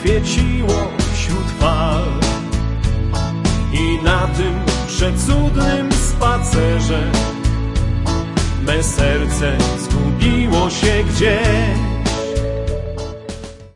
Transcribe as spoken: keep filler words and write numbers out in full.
świeciło wśród fal. I na tym przecudnym spacerze me serce zgubiło się gdzieś.